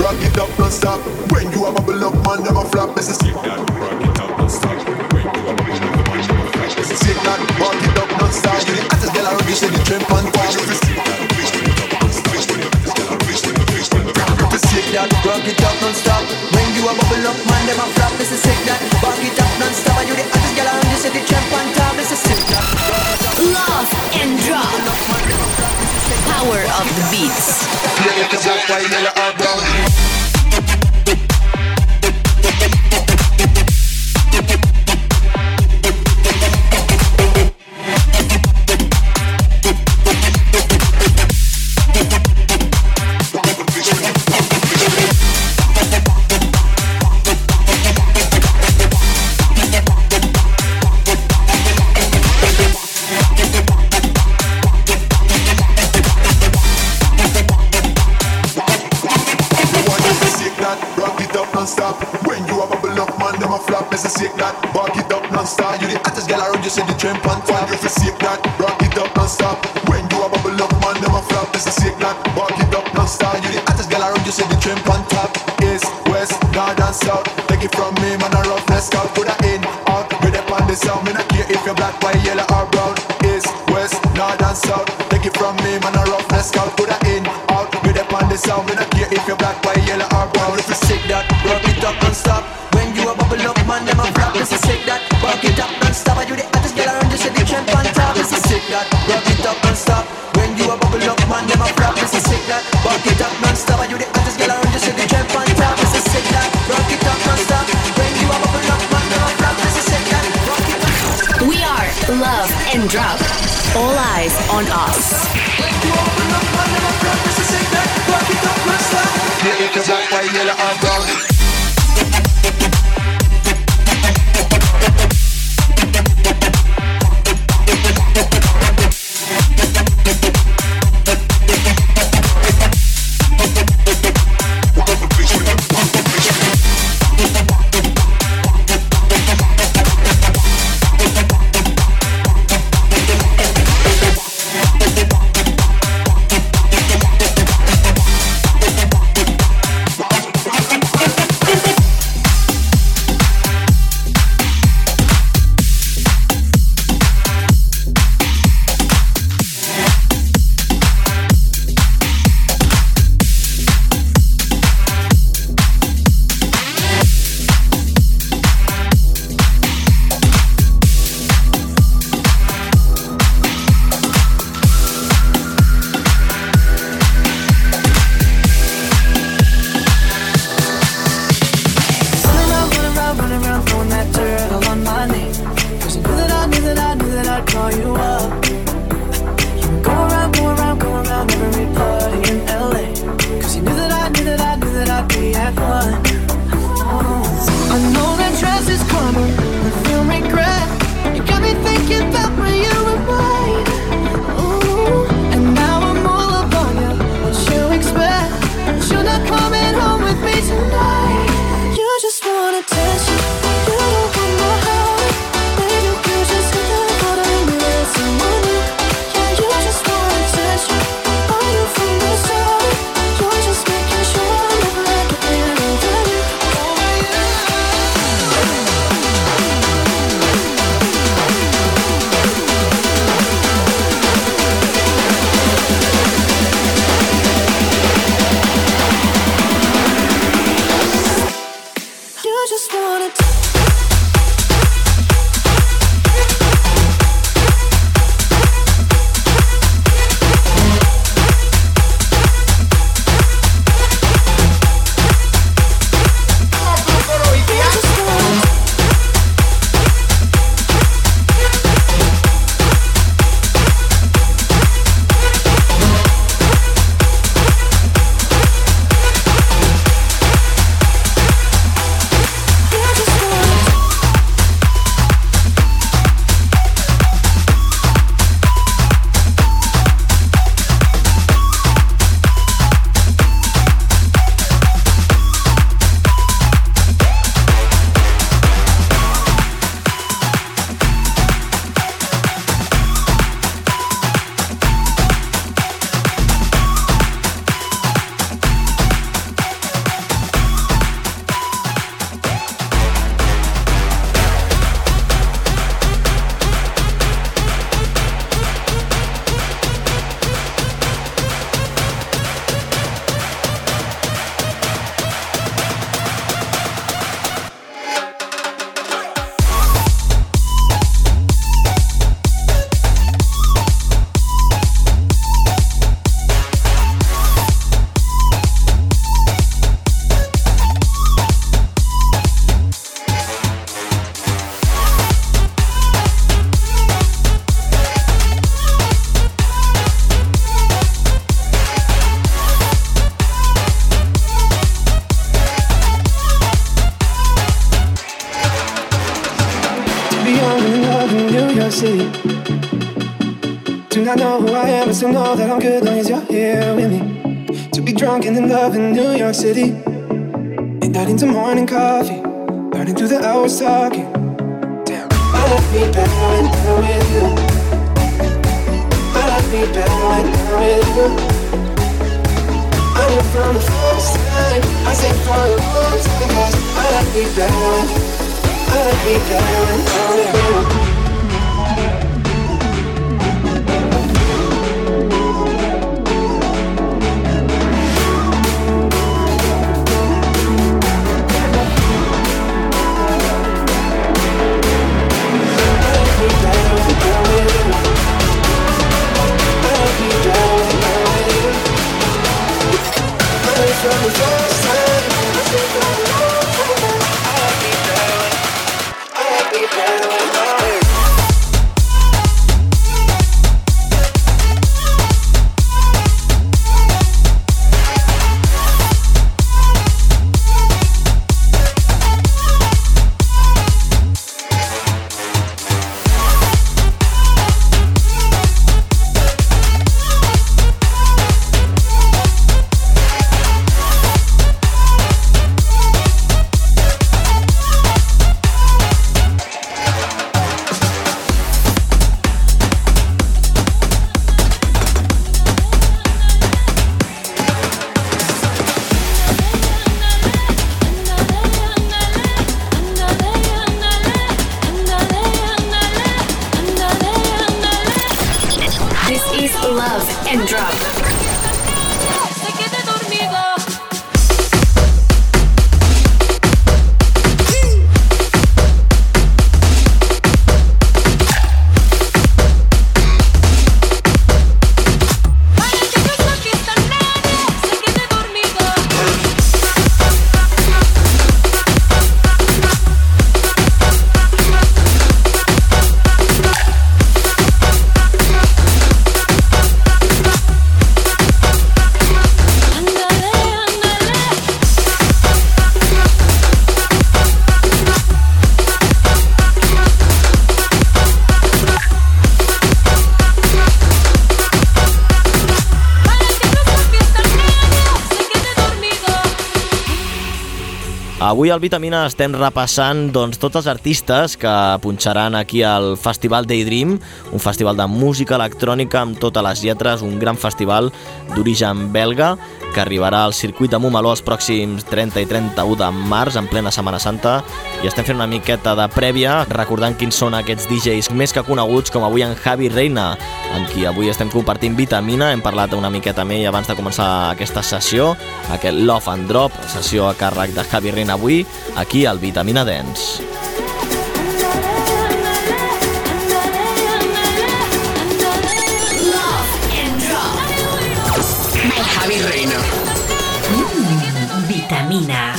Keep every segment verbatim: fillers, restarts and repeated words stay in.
rock it up non-stop. When you a bubble up, man, them a flap. This is shake that, rock it up non-stop. When you a bubble up, man, them a flap. This is shake that, rock it up non-stop. You the hottest girl around, you say the tramp on top. Shake that, rock it up non-stop. When you a bubble up, man, them a flap. This is shake that, rock it up non-stop. And you the hottest girl around, you say the tramp on top. This is shake that. Love and drop. Power of the beats. Yeah, it's black, white, yellow, or brown. Non-stop. When you a bubble up, man, them a flap. Let's shake that, rock it up non-stop. You the hottest girl around, you say the tramp on top. If you shake that, rock it up non-stop. When you a bubble up, man, them a flap. Let's shake that, rock it up non-stop. You the hottest girl around, you say the tramp on top. East, west, north and south. Take it from me, man, a roughness scout. Put that in, out, with up on the sound. Me not care if you're black, white, yellow or brown. East, west, north and south. Take it from me, man, a roughness scout. Put that in, out, with up on the sound. Me not care if you're black, white, yellow or brown. If you shake that, rock it up non-stop. When you a bubble up, man, them a flap. This is shake that, rock it up non-stop. And you the hottest girl around, you say the tramp on top. This is shake that, rock it up non-stop. When you a bubble up, man, them a flap. This is shake that, rock it up non-stop. And you the hottest girl around, you say the tramp on top. This is shake that, rock it up non-stop. When you a bubble up, man, them a flap. This is shake that, rock it up. We are Love and Drop. All eyes on us. When you open up, man, them a flap. This is shake that, rock it up non-stop. Yeah, it's black, white, yellow or brown. just wanna not know who I am, I still know that I'm good long as you're here with me. To be drunk and in love in New York City, midnight into morning coffee, burning through the hours talking. Damn, I like me better when I'm with you. I like me better when I'm with you. I knew from the first time, I stayed for a long time, 'cause I like me better when, I like me better when I'm with you. From the first time, I said for a long time, I like me better when, I like me better when I'm with you. Avui al Vitamina estem repassant doncs, tots els artistes que punxaran aquí al Festival Daydream, un festival de música electrònica amb totes les lletres, un gran festival d'origen belga que arribarà al circuit de Montmeló els pròxims trenta i trenta-u de març, en plena Setmana Santa, i estem fent una miqueta de prèvia, recordant quins són aquests D Js més que coneguts, com avui en Javi Reina, amb qui avui estem compartint Vitamina. Hem parlat una miqueta amb ell abans de començar aquesta sessió, aquest Love and Drop, sessió a càrrec de Javi Reina avui, aquí al Vitamina Dance. Javi Reina. Mm, Vitamina.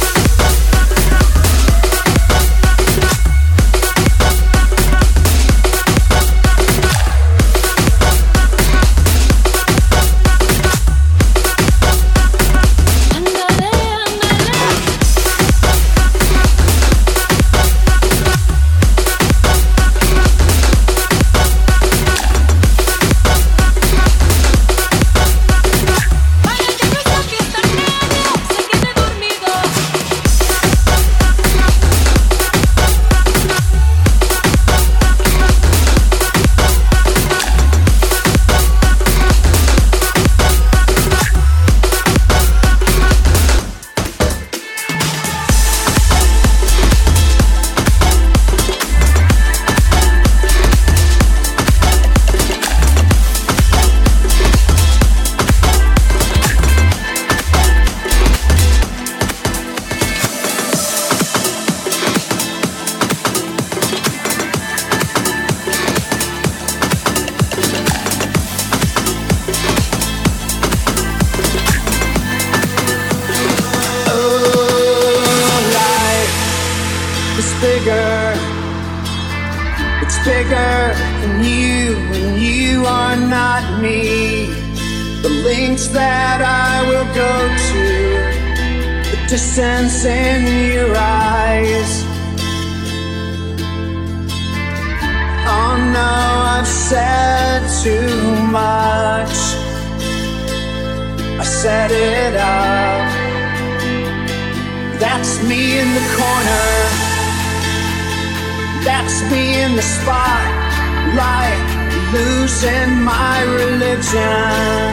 bigger than you, and you are not me. The lengths that I will go to, the distance in your eyes. On no, I've said too much. I set it up. That's me in the corner. That's me in the spotlight, losing my religion,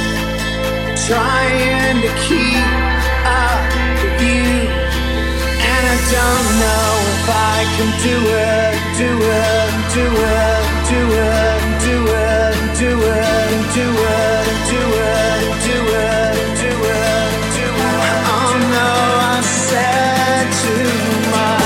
trying to keep up with you. And I don't know if I can do it, do it, do it, do it, do it, do it, do it, do it, do it, do it, do it. Oh no, I said too much.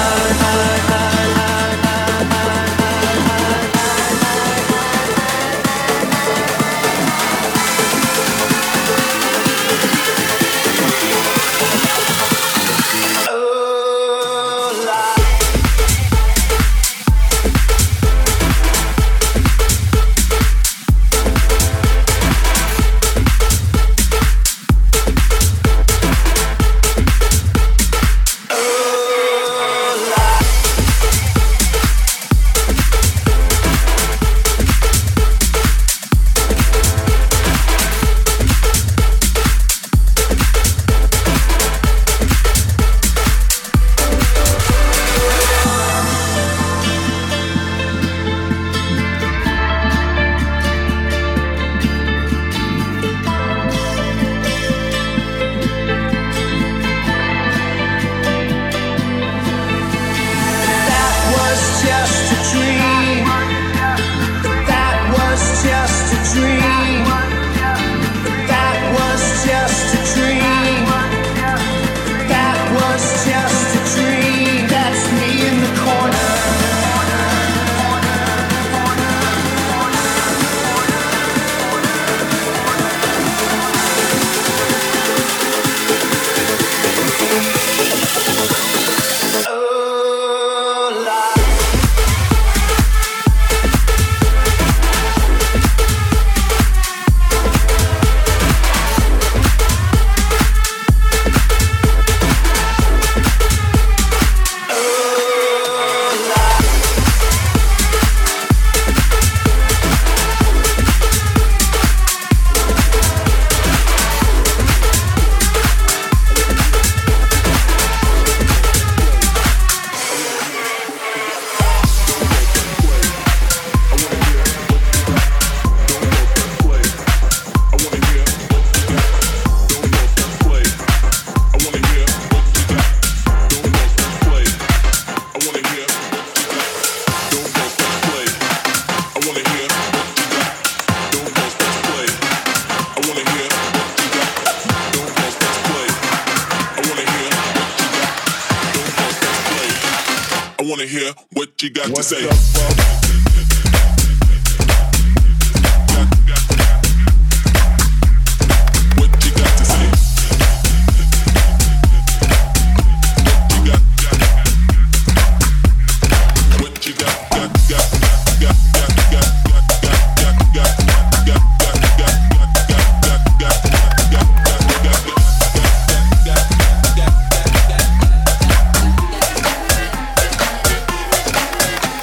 You got to say.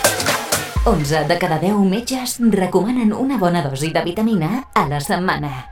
onze de cada deu metges recomanen una bona dosi de vitamina a la setmana.